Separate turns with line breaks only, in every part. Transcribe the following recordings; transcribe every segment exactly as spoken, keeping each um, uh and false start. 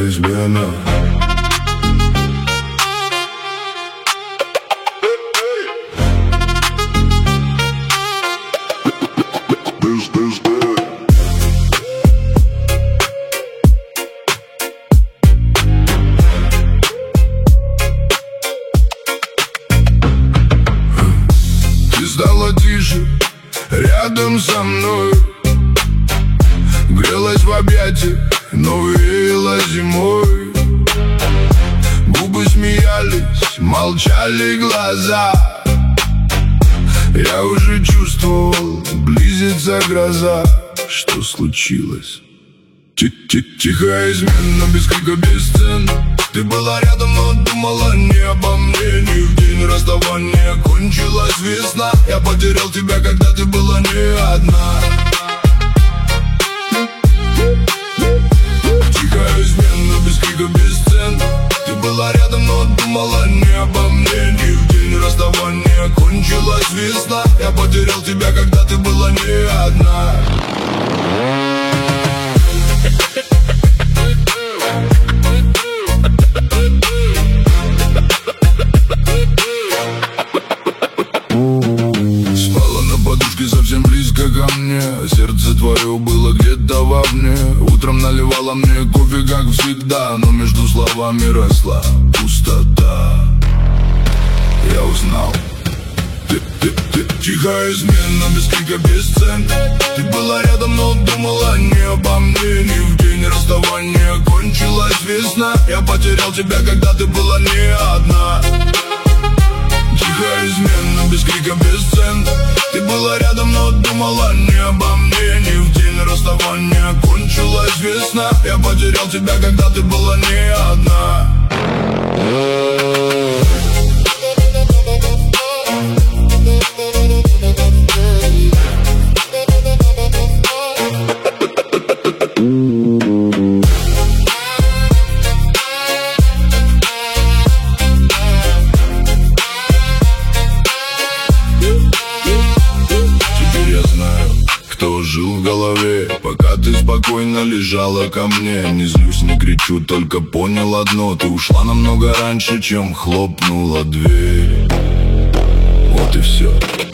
измена.
Ты стала тише рядом со мной, грелась в объятиях, но веяло зимой. Губы смеялись, молчали глаза. Я уже чувствовал, близится гроза. Что случилось? Тихая измена, без крика, без сцен. Ты была рядом, но думала не обо мне. Ни в день расставания кончилась весна. Я потерял тебя, когда ты была не одна. Тихая измена, без крика, без сцен. Ты была рядом, но думала не обо мне. Ни в день расставания кончилась весна. Я потерял тебя, когда ты была не одна. Спала на подушке совсем близко ко мне. Сердце твое было где-то вовне. Утром наливала мне кофе, как всегда, но между словами росла пустота. Я узнал, ты, ты, ты тихая измена, без крика, без сцен. Ты была рядом, но думала не обо мне. Ни в день расставания кончилась весна. Я потерял тебя, когда ты была не одна. Тихая измена, без крика, без сцен. Ты была рядом, но думала не обо мне. Ни в день расставания кончилась весна. Я потерял тебя, когда ты была не одна. Жил в голове, пока ты спокойно лежала ко мне. Не злюсь, не кричу, только понял одно: ты ушла намного раньше, чем хлопнула дверь. Вот и все.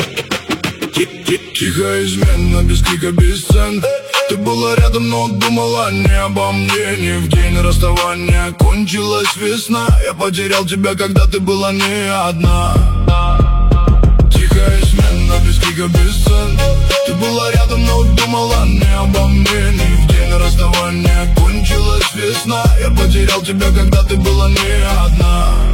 Тихая измена, без крика, без сцен. Ты была рядом, но думала не обо мне. Ни в день расставания кончилась весна. Я потерял тебя, когда ты была не одна. Тихая измена, без крика, без сцен. Ты была рядом, но думала не обо мне. Ни в день расставания кончилась весна. Я потерял тебя, когда ты была не одна.